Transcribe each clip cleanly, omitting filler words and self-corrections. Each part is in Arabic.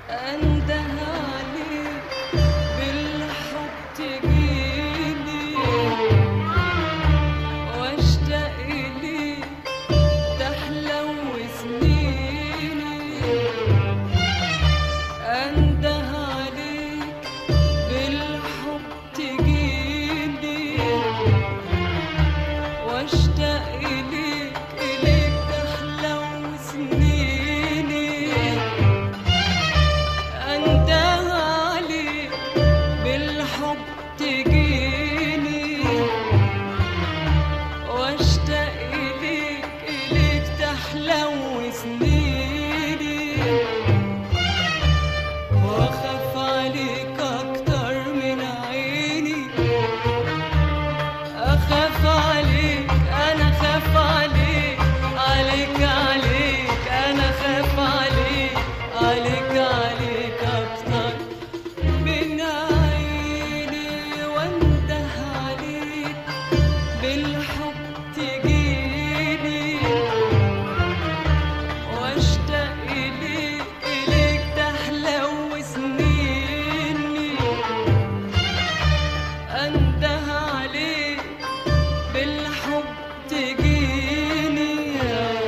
أنده عليك بالحب تجيني واشتاق إليك تحلو سنيني. أنده عليك بالحب تجيني واشتاق إليك تحلو سنيني. أنده عليك بالحب تجيني واشتاق إليك تحلو سنيني. واخاف عليك اكتر من عيني، اخاف عليك انا خاف عليك، عليك انا خاف عليك، عليك اكتر من عيني. وانده عليك بالحب تجيني واشتاق إليك تحلو سنيني. أنده عليك بالحب تجيني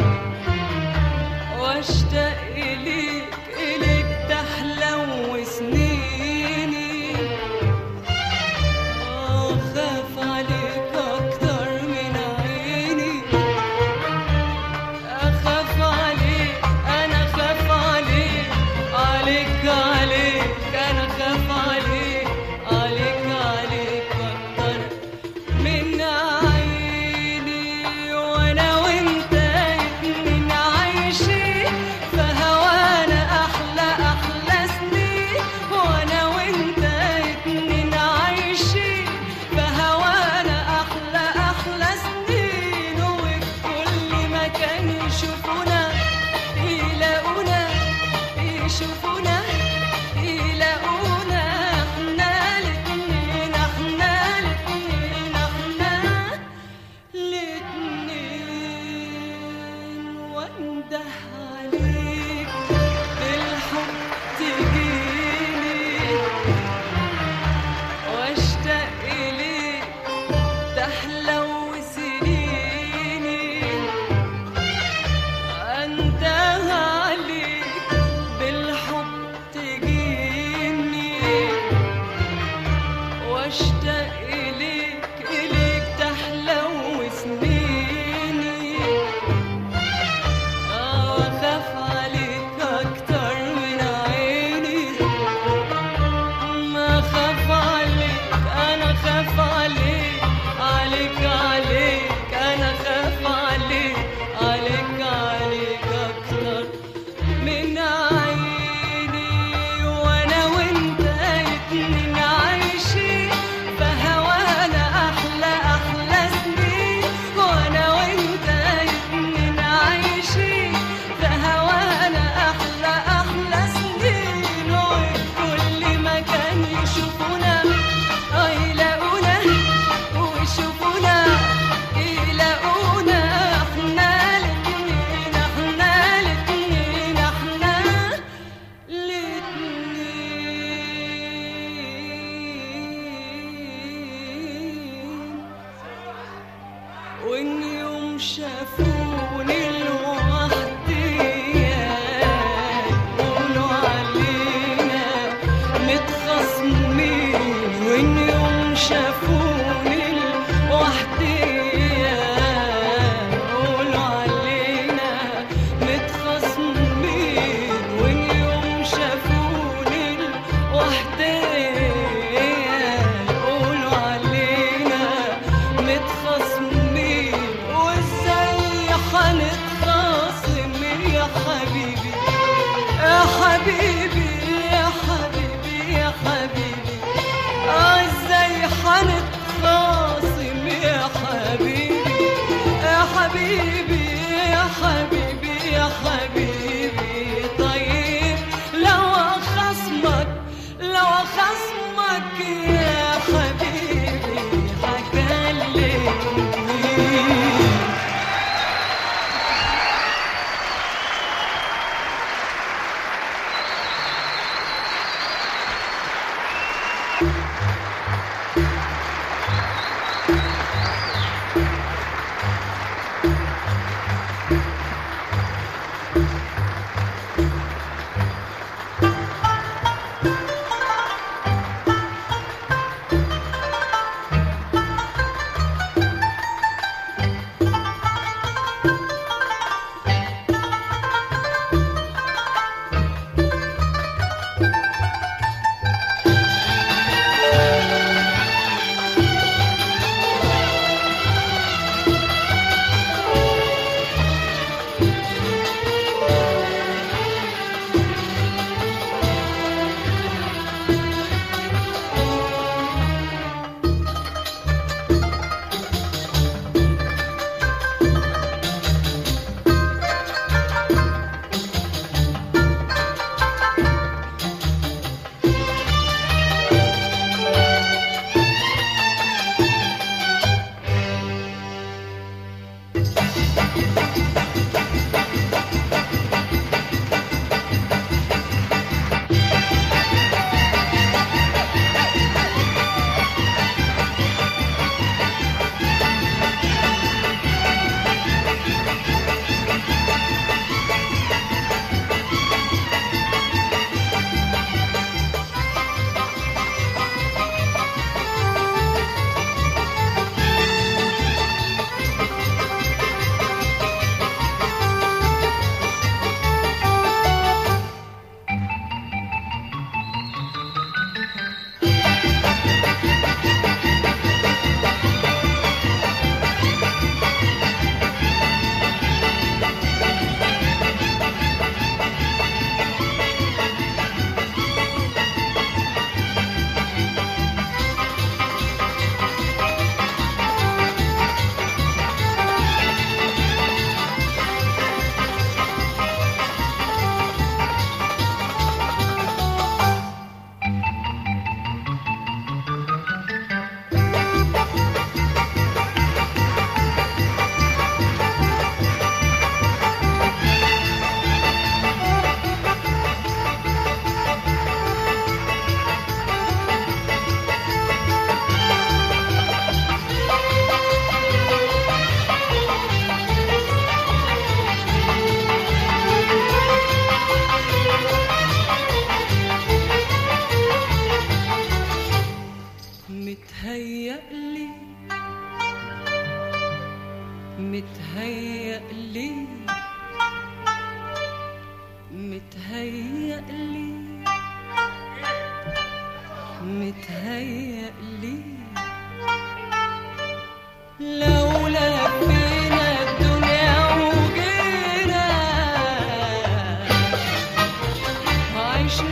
واشتاق إليك تحلو سنيني. خاف عليك أكتر من عيني، أخاف عليك أنا خاف عليك، عليك أنا خاف عليك، عليك أكتر من عيني. وأنا وأنت اتنين عايشين فهوانا أحلى سنين. وأنا وأنت اتنين عايشين فهوانا أحلى سنين. وفي كل مكان يشوفونا يلاقونا، يشوفونا يلاقونا احنا الاتنين، احنا الاتنين، احنا الاتنين. وانده عليك بالحب تجيني واشتاق إليك تحلو سنيني. أنده عليك بالحب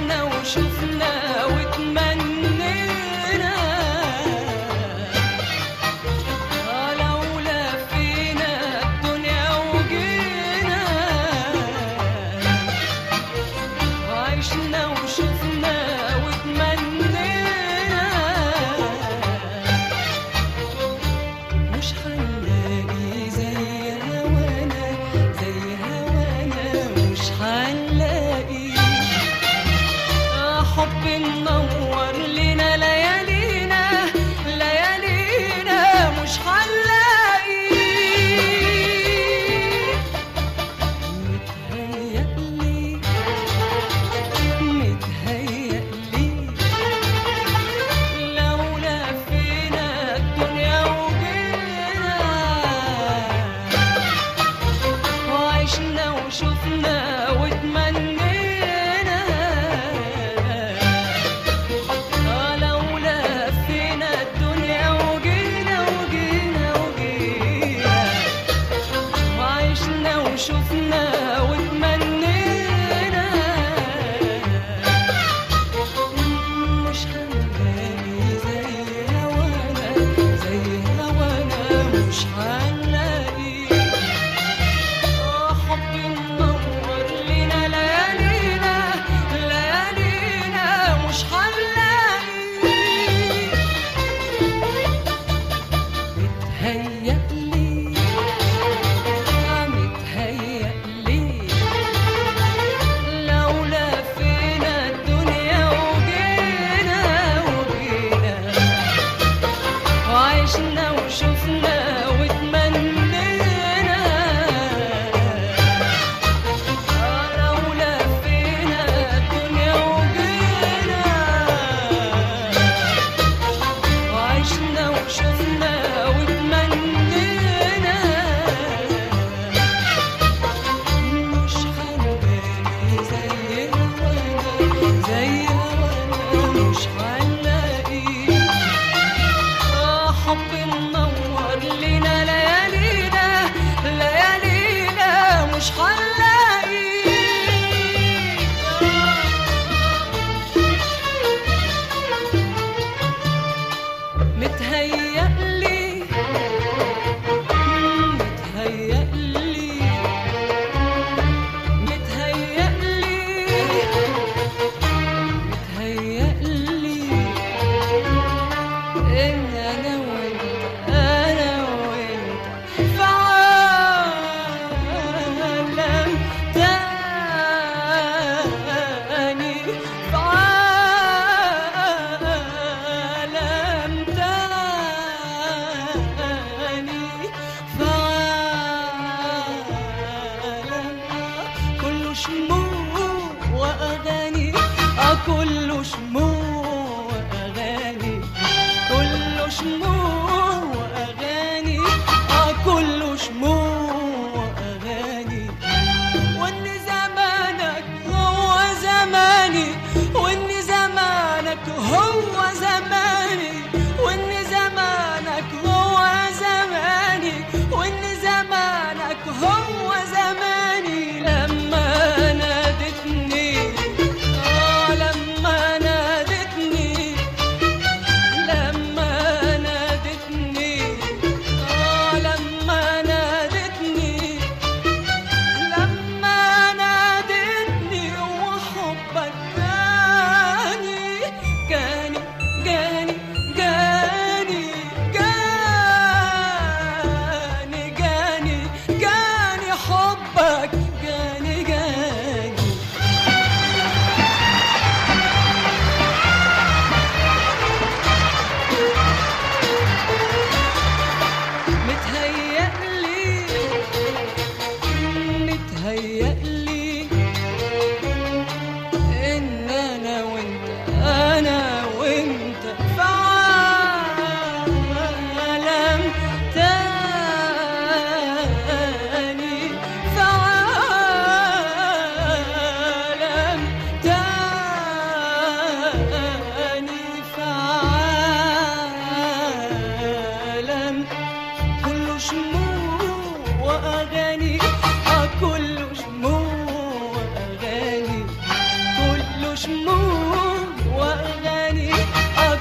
وعشنا وشفنا وتمنينا، لو لفينا الدنيا وجينا، وعشنا وشفنا وتمنينا، مش هنلاقي زي هوانا، زي هوانا مش هنلاقي. حب منور لنا ليالينا، ليالينا مش هنلاقي. متهيألي متهيألي لو لفينا الدنيا وجينا، وعشنا وشفنا وتمنينا، لو لفينا الدنيا وجينا وجينا وجينا، وعشنا وشفنا وتمنينا، مش هنلاقي زي هوانا، زي هوانا مش هنلاقي. حب منور لنا ليالينا، ليالينا مش هنلاقي. متهيألي متهيألي لو لفينا الدنيا وجينا وجينا، وعشنا وشفنا وتمنينا، لو لفينا الدنيا وجينا، وعشنا وشفنا وتمنينا، مش هنلاقي زي هوانا، زي هوانا مش هنلاقي. حب منور لنا ليالينا، ليالينا مش هنلاقي. متهيألي متهيألي متهيألي متهيألي إن أنا وأنت، أنا وأنت في عالم تاني، في عالم تاني، في عالم كله شموع وأغاني، كله شموع وأغاني، كله شموع وأغاني، كله شموع وأغاني. وإن زمانك هو زماني، وإن زمانك هو زماني، وإن زمانك هو زماني، وإن زمانك هو زماني. لما نادتني لما نادتني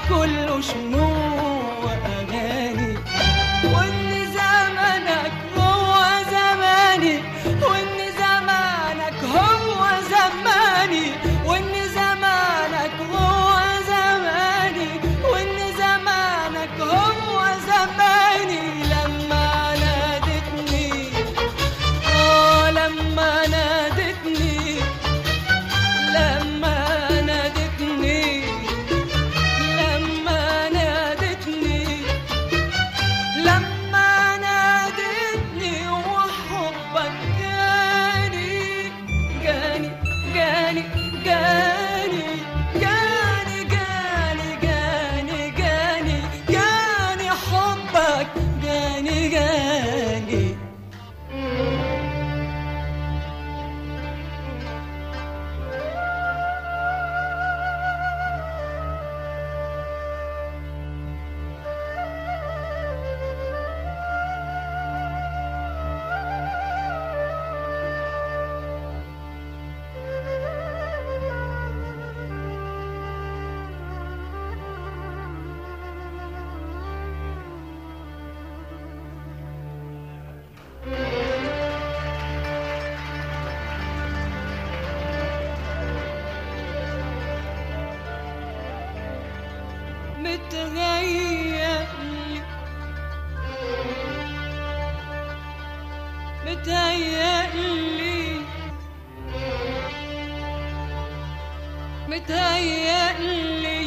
كله شموع وأغاني، وإن زمانك هو زماني، وإن زمانك هو زماني، وإن زمانك هو زماني، وإن زمانك هو زماني. لما نادتني لما نادتني، لما نادتني، لما نادتني، لما نادتني وحبك جاني جاني جاني جاني جاني جاني جاني جاني جاني حبك جاني جاني. متهيألي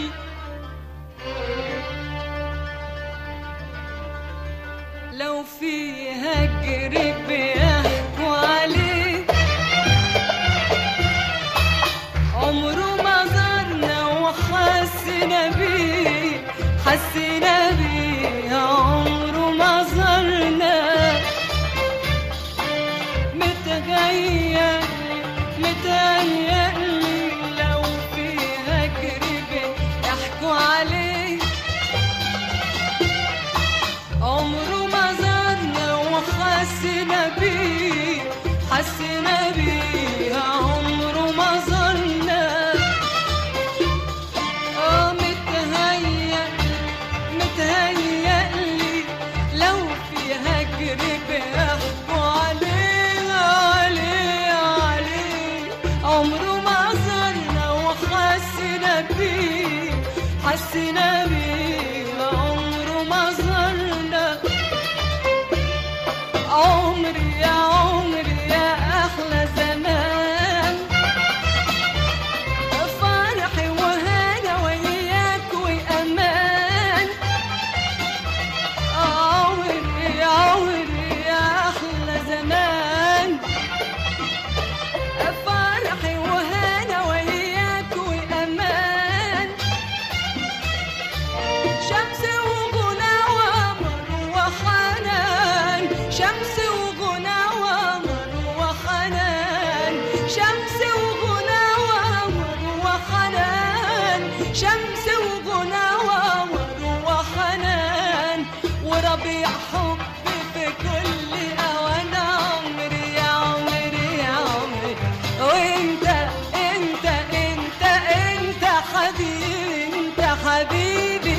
لو في هجر بيحكوا عليه عمره ما زارنا وحسنا بيه، حسنا بيه عمره ما زارنا. متهيألي لو في هجر بيحكوا عليه عمره ما زارنا وحسنا بيه، حسنا بيه عمره ما زارنا. متهيألي لو في هجر بيحكوا عليه عمره ما زارنا وحسنا بيه، حسنا بيه عمره ما زارنا. عمري يا عمري يا أحلى زمان، فرحي وهنا وياك وأمان. عمري يا عمري يا أحلى زمان، فرحي وهنا وياك وأمان. شمس وغنى ومر وحنان، شمس وغنى ومر وحنان، شمس وغنى ومر وحنان، شمس وغنى ومر وحنان، وربيع حبي في كل أوان. عمري يا عمري يا عمري، وانت انت انت انت حبيبي، انت حبيبي.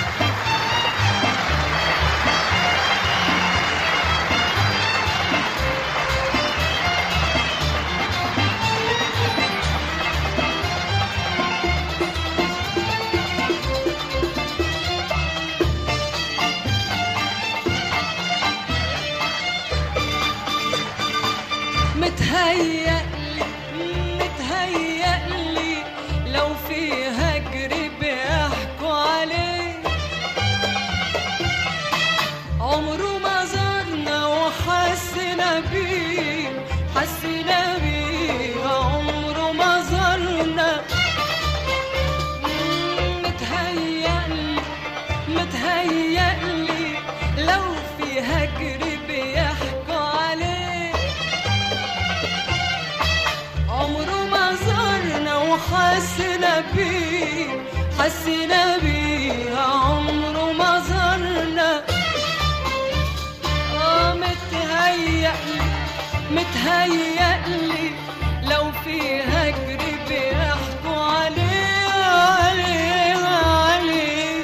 متهيألي لو في هجر بيحكوا عليه عمره ما زارنا وحسنا بيه، حسنا بيه عمره ما زارنا. متهيألي لو في هجر بيحكوا عليه عمره ما زارنا وحسنا بيه، حسنا بيه عمره ما زارنا. متهيألي لو في هجر بيحكوا عليه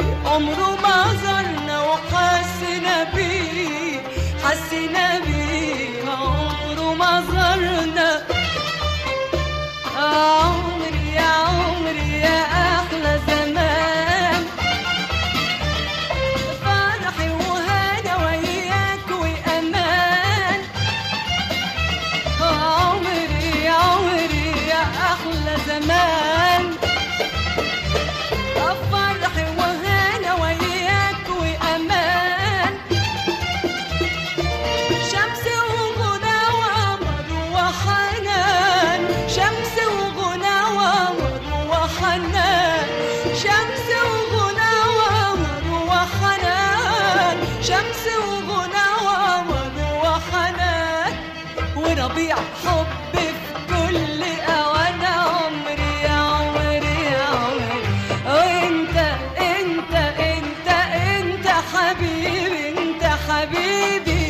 وحنان، شمس وغنى وقمر وحنان، شمس وغنى وقمر وحنان، وربيع حب في كل أوان، عمري يا عمري يا عمري. وانت انت انت انت حبيبي، انت حبيبي.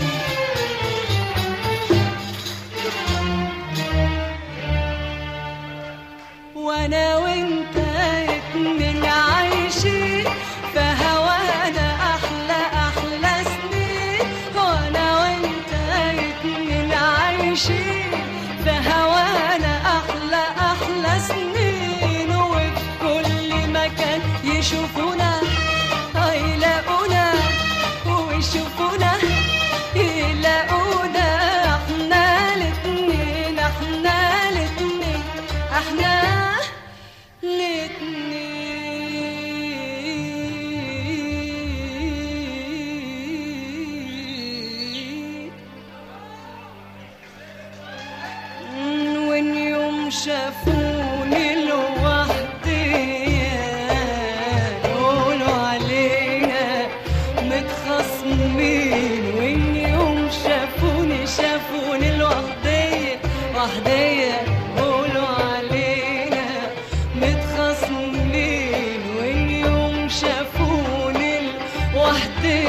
وانا وانت اتنين عايشين فهوانا احلى احلى سنين، وانا وانت اتنين عايشين فهوانا احلى احلى سنين، وفي كل مكان يشوفونا يلاقونا، ويشوفونا يلاقونا، احنا الاتنين احنا الاتنين احنا الاتنين. وإن يوم شافوني لوحدي يقولوا علينا متخاصمين، وإن يوم شافوني لوحدي وحدي يقولوا علينا متخاصمين، وإن يوم شافوني لوحدي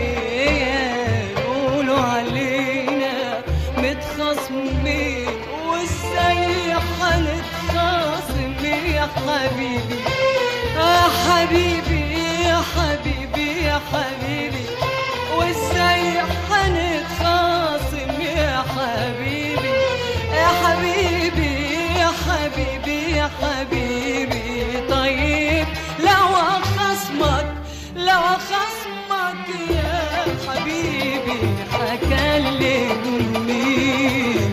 يقولوا علينا متخاصمين. وازاي هنتخاصم يا حبيبي يا حبيبي يا حبيبي يا حبيبي، وازاي هنتخاصم يا حبيبي يا حبيبي يا حبيبي يا حبيبي. طيب لو خصمك يا حبيبي هكلم مين؟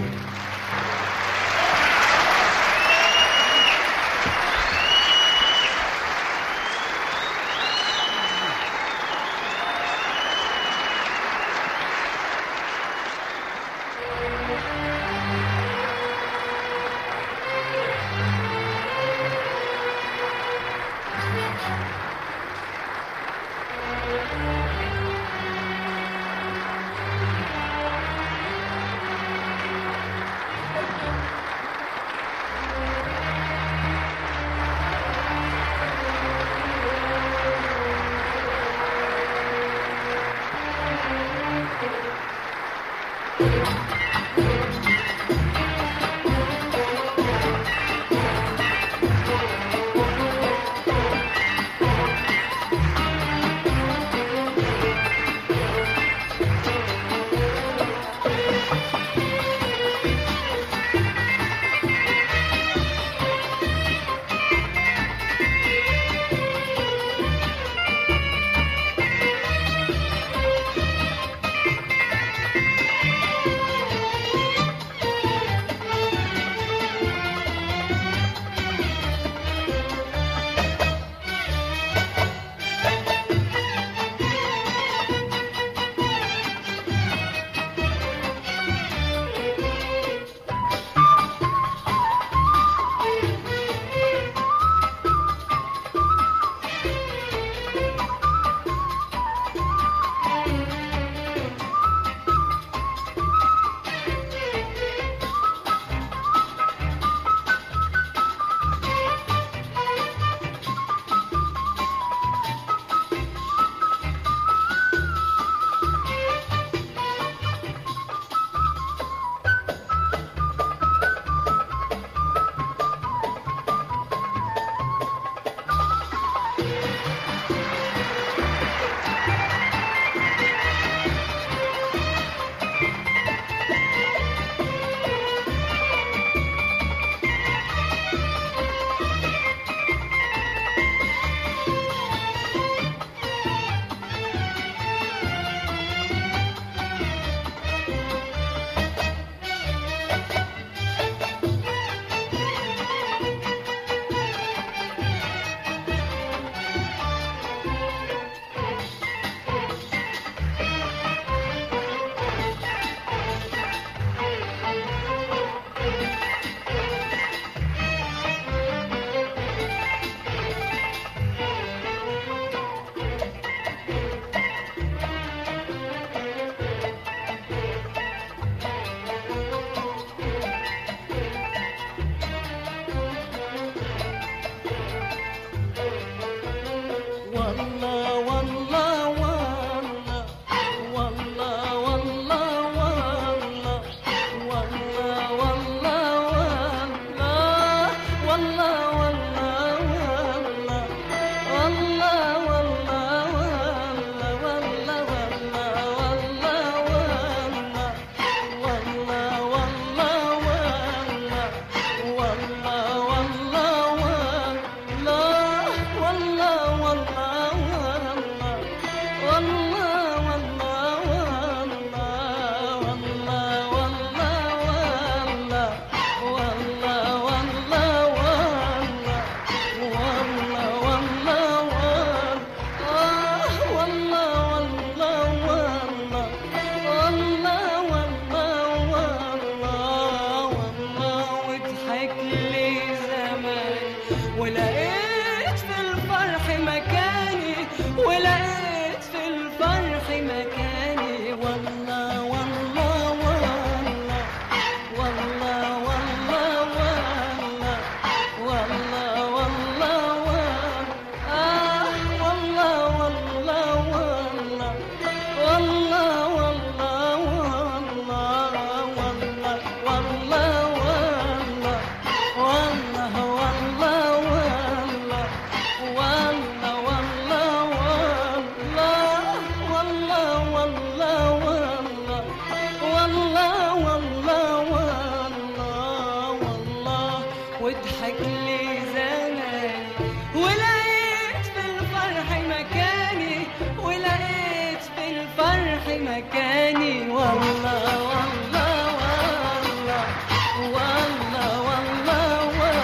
مكاني والله والله والله والله والله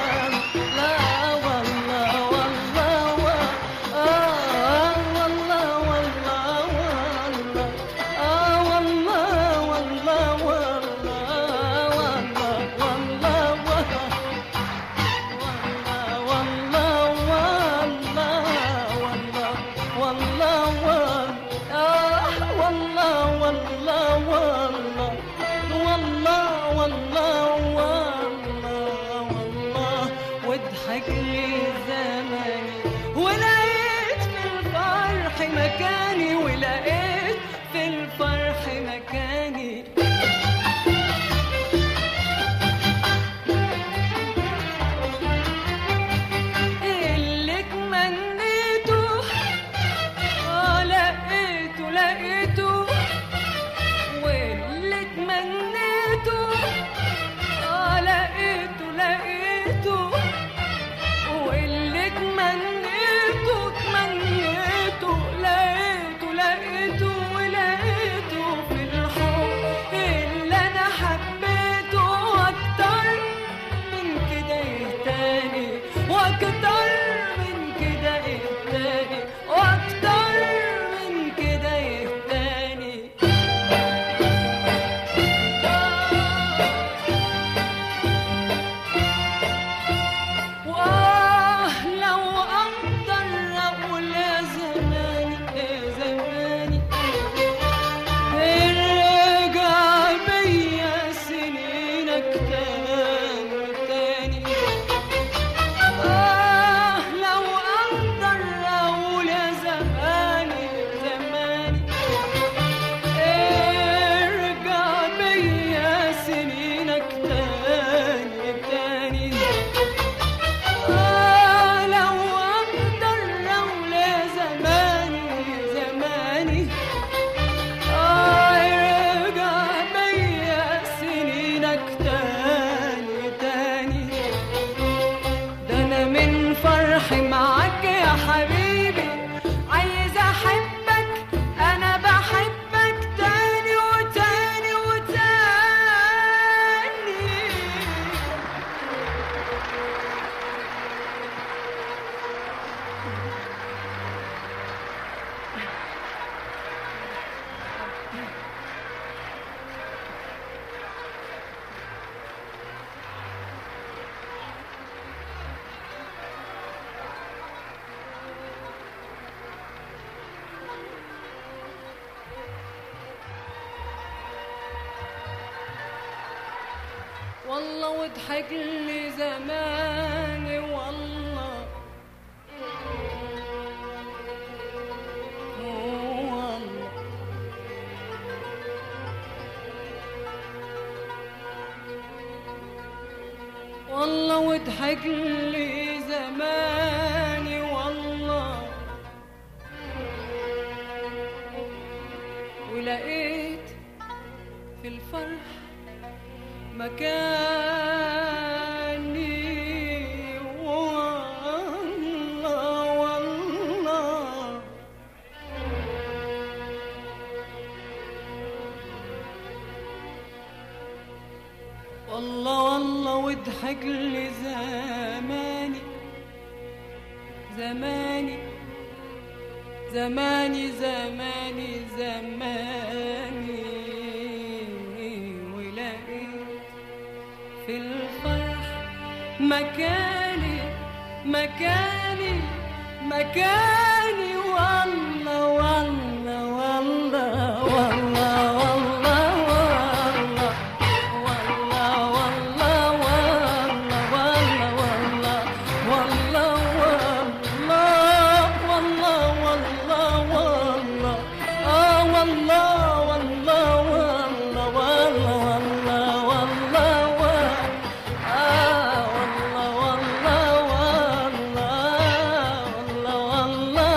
والله والله والله والله واضحك لي زماني ولقيت في الفرح مكاني ولقيت في الفرح مكاني اللي تمنيته لقيته لقيته واللي تمنيته لقيته لقيته واللي تمنيته تمنيته لقيته لقيته ولقيته في الحب اللي انا حبيته واكتر من كده يهتاني واكتر من كده يهتاني واكتر من كده يهتاني لو أقدر أقول يا زماني يا زماني ارجع بيا سنينك تاني تاني لو أقدر أقول يا زماني زماني ارجع بيا سنينك تاني تاني لو أقدر أقول يا زماني زماني ارجع بيا سنينك تاني تاني ده أنا من فرحي معاك يا حبيبي عايزة أحبك أنا بحبك تاني وتاني وتاني والله واضحك لي زماني والله والله والله واضحك لي زماني والله ولقيت في الفرح مكاني والله والله والله والله واضحك لي زماني زماني زماني زماني زماني ولقيت في الفرح مكاني مكاني مكاني والله والله والله والله والله والله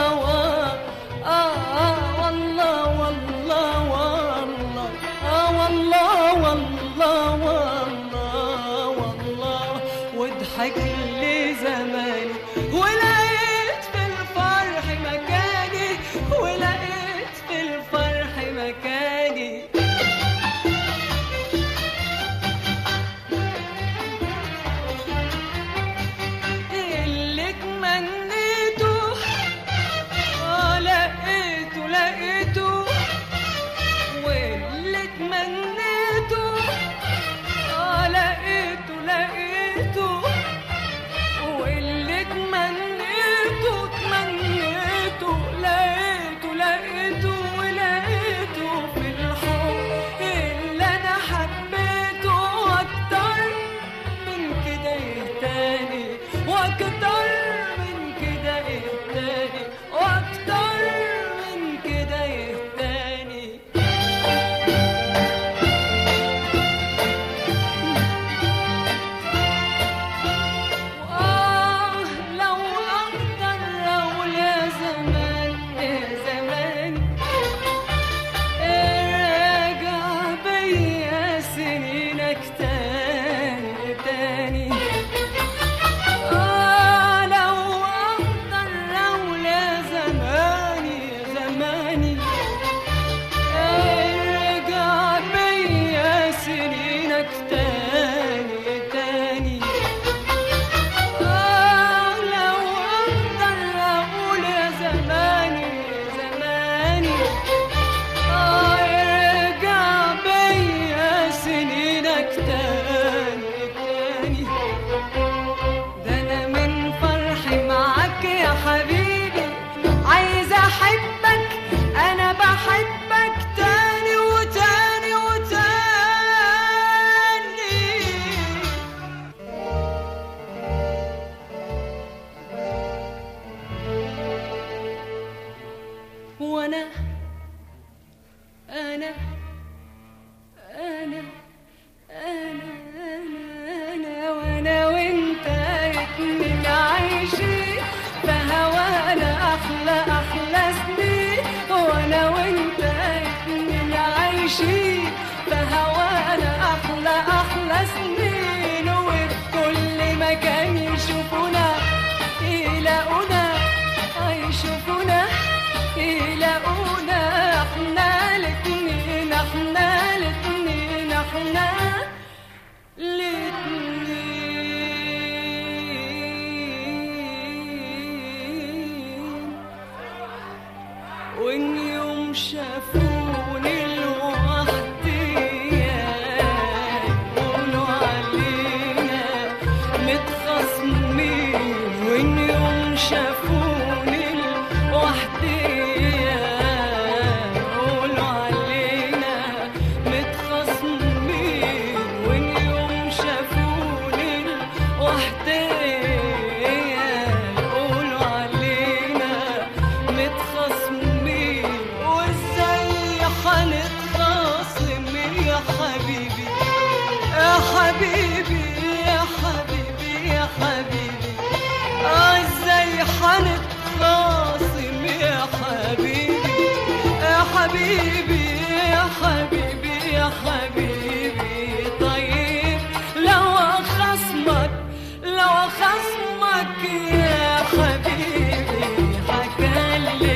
شافوني لوحدي يقولوا علينا متخاصمين، وإن يوم شافوني لوحدي يقولوا علينا متخاصمين، وإن يوم شافوني لوحدي يقولوا علينا متخاصمين. وازاي هنتخاصم يا حبيبي يا حبيبي يا حبيبي يا حبيبي، ازاي هنتخاصم يا حبيبي يا حبيبي يا حبيبي يا حبيبي. طيب لو خصمك يا حبيبي هكلمني.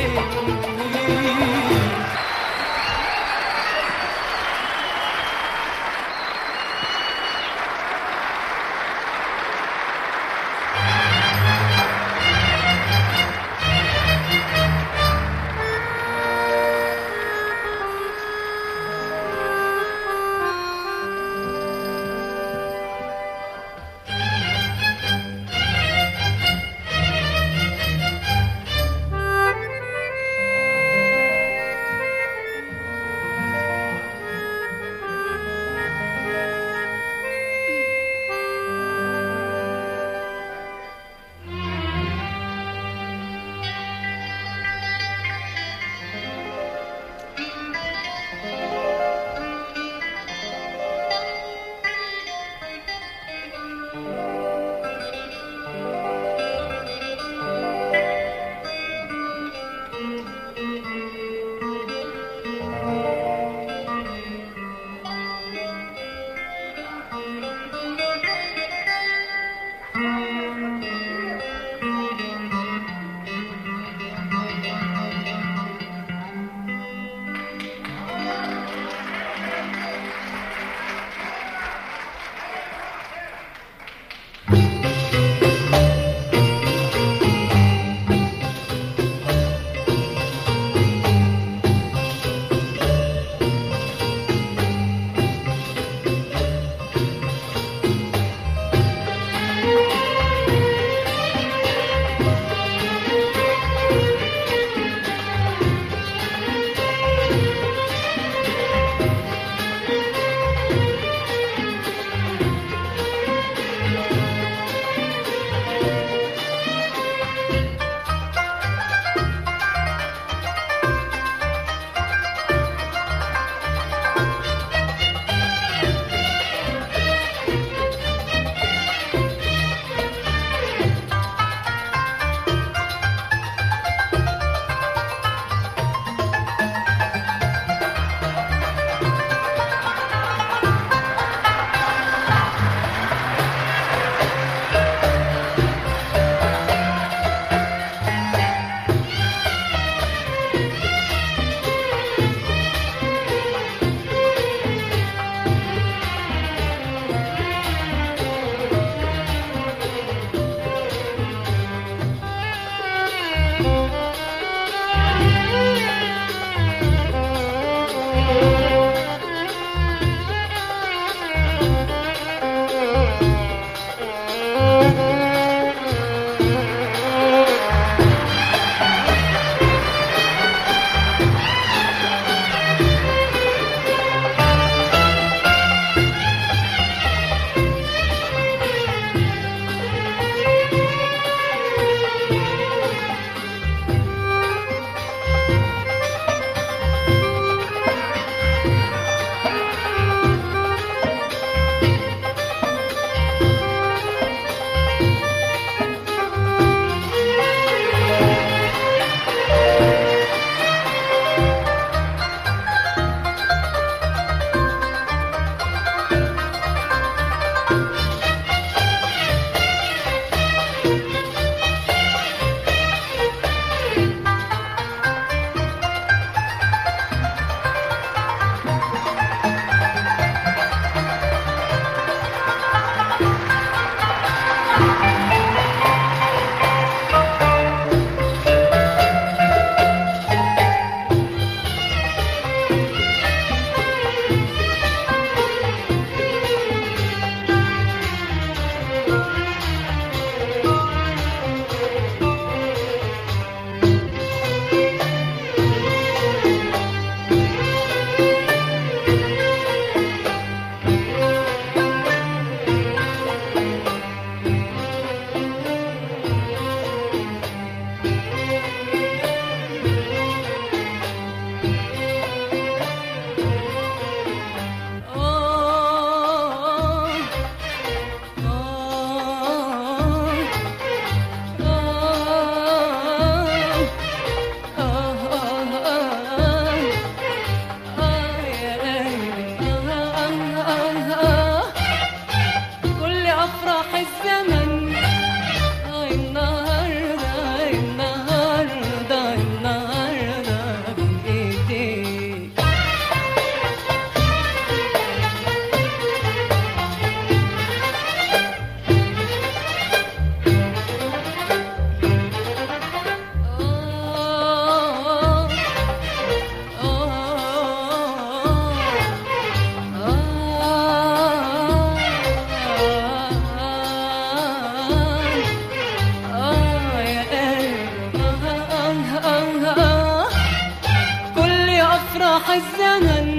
راح الزمن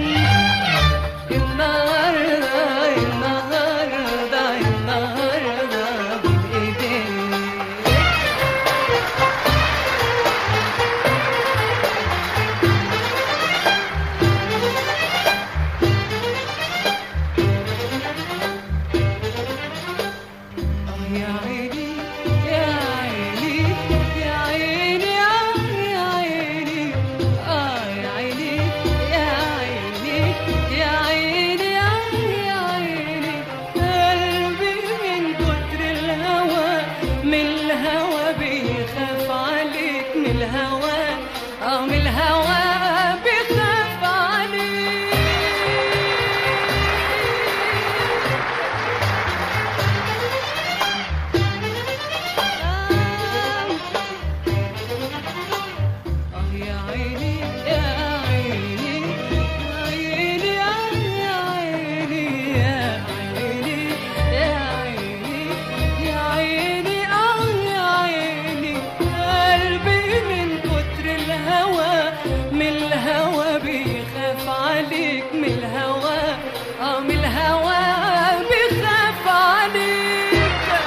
النهارده النهارده النهارده بايديك. يا عيني يا عيني يا عيني يا عيني يا عيني يا عيني يا عيني يا عيني قلبي من كتر الهوى من الهوى بيخاف عليك من الهوى من الهوى بيخاف عليك. يا عيني يا عيني يا عيني يا عيني يا عيني يا عيني يا عيني يا عيني قلبي من كتر الهوى من الهوى بيخاف عليك من الهوى من الهوى بيخاف عليك.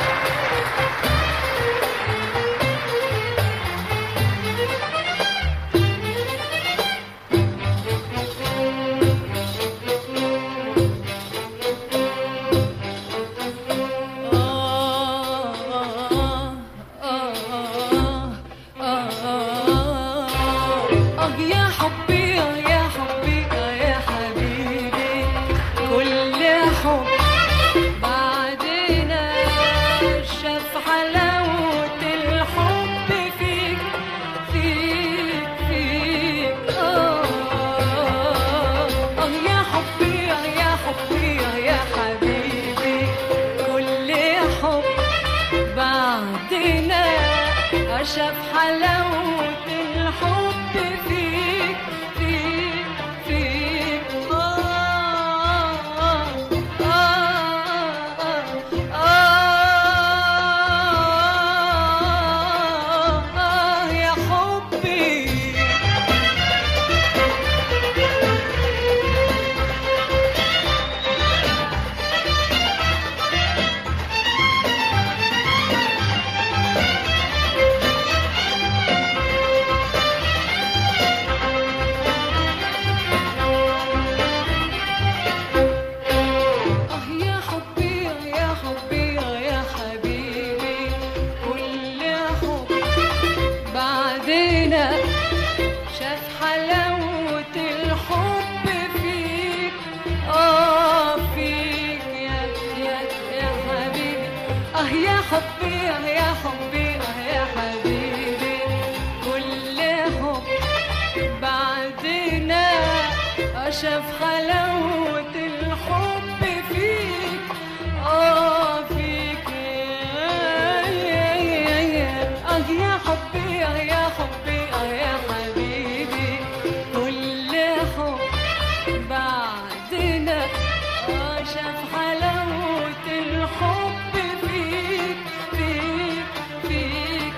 يا حبي يا حبي يا حبيبي كل حب بعدنا شاف حلاوة الحب فيك فيك فيك. يا حبي يا حبي يا حبيبي كل حب بعدنا شاف حلاوة الحب فيك فيك فيك. يا حبي يا حبي يا حبي يا حبيبي كل حب بعدنا شاف حلاوة الحب فيك فيك يا حبيبي. يا حبي يا حبي يا حبيبي كل حب بعدنا شاف حلاوة الحب فيك فيك يا حبي يا حبي يا حبيبي كل حب بعدنا شاف حلاوة الحب فيك فيك فيك.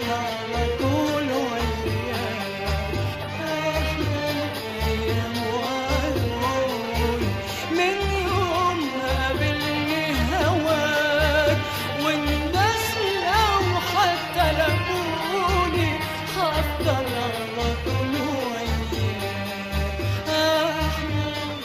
على طول وياك أحلى الأيام وأقول من يوم ما قابلني هواك والناس لو حتى لقوني هفضل على طول وياك أحلى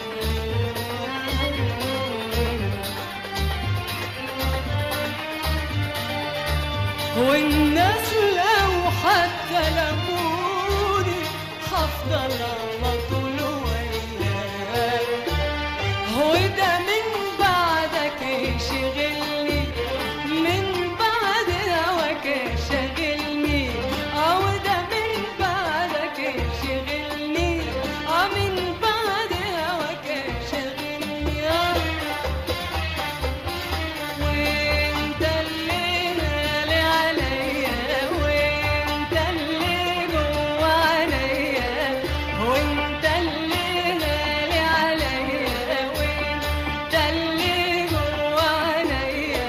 والناس لو حتى لموني هفضل على طول وياك وده من بعدك يشغلني من بعد هواك يشغلني وده من بعدك يشغلني من بعد هواك يشغلني وانت اللي غالي عليا وانت اللي جوا عينيا وانت اللي غالي عليا وانت اللي جوا عينيا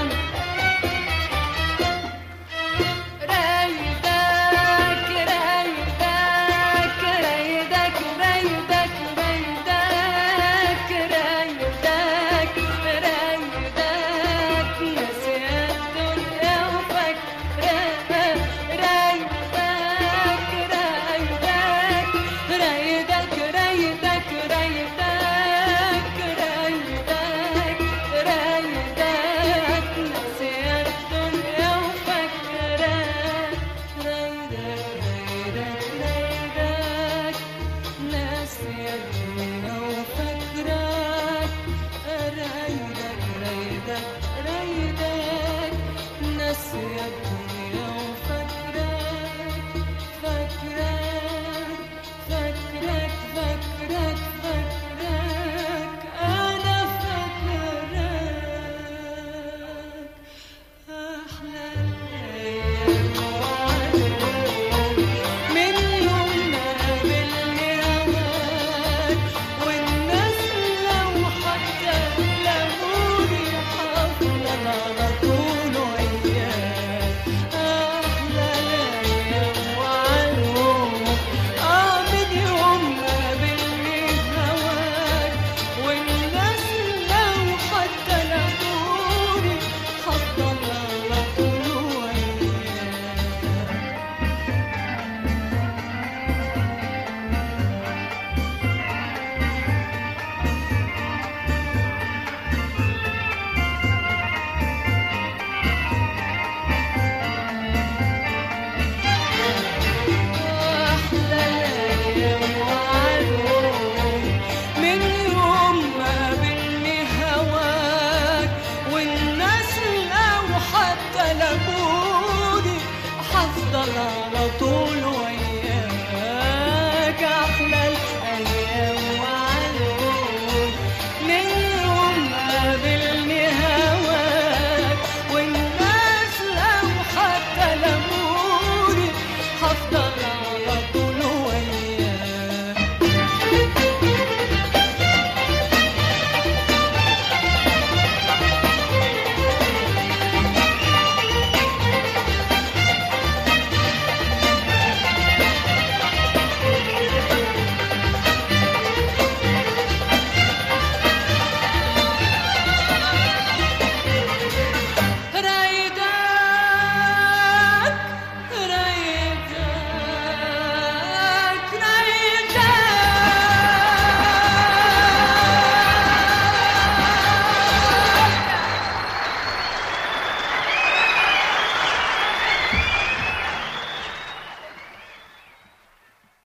رايدك رايدك رايدك رايدك رايدك رايدك رايدك ناسية الدنيا وفاكراك رايدك رايدك رايدك رايدك رايدك رايدك رايدك ناسية الدنيا وفاكراك رايدك رايدك رايدك ناسية الدنيا وفاكراك رايدك رايدك رايدك ناسية الدنيا وفاكراك فاكراك فاكراك فاكراك فاكراك أنا فاكراك أحلى الأيام وعدوك من يوم ما قابلني هواك والناس لو حتى لموني هفضل على طول وياك أحلى الأيام وعدوك من يوم ما قابلني هواك والناس لو حتى لموني هفضل على طول وياك أحلى الأيام وعدوك من يوم ما قابلني هواك والناس لو حتى لموني هفضل على طول وياك أحلى الأيام وعدوك من يوم ما قابلني هواك والناس لو حتى لموني هفضل